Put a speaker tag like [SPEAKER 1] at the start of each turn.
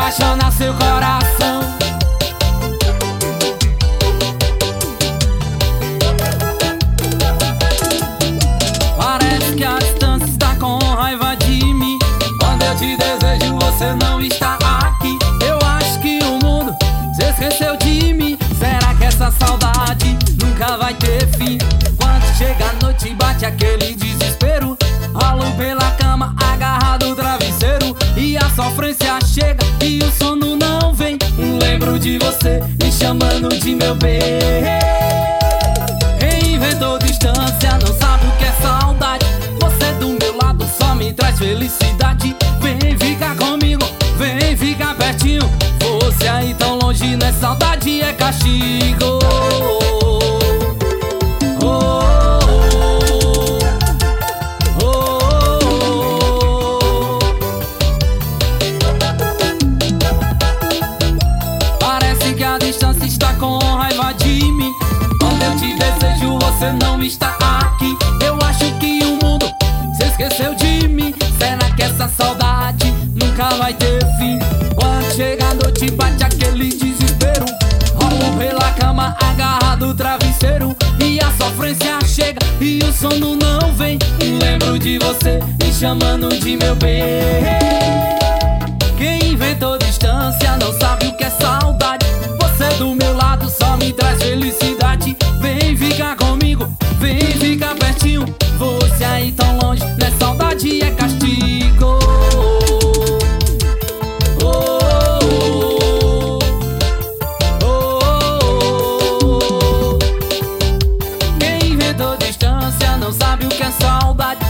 [SPEAKER 1] apaixonar seu coração. Parece que a distância está com raiva de mim. Quando eu te desejo, você não está aqui. Eu acho que o mundo se esqueceu de mim. Será que essa saudade nunca vai ter fim? Quando chega a noite, bate aquele desespero. Rolo pela cama, agarrado no travesseiro. E a sofrência chega e o sono não vem. Lembro de você me chamando de meu bem. Reinventou distância, não sabe o que é saudade. Você do meu lado só me traz felicidade. Vem ficar comigo, vem ficar pertinho. Você aí tão longe, não é saudade, é castigo. Parece que a distância está com raiva de mim. Quando eu te desejo, você não está aqui. Eu acho que o mundo se esqueceu de mim. Será que essa saudade nunca vai ter fim? Quando chega a noite, bate aquele desespero. Rolo pela cama, agarrado no travesseiro. E a sofrência chega e o sono não vem. Lembro de você me chamando de meu bem. Quem inventou distância não sabe o que é saudade. Você do meu lado só me traz felicidade. Vem ficar comigo, vem ficar pertinho. Você aí tão longe, não é saudade, é castigo. Quem inventou distância não sabe o que é saudade.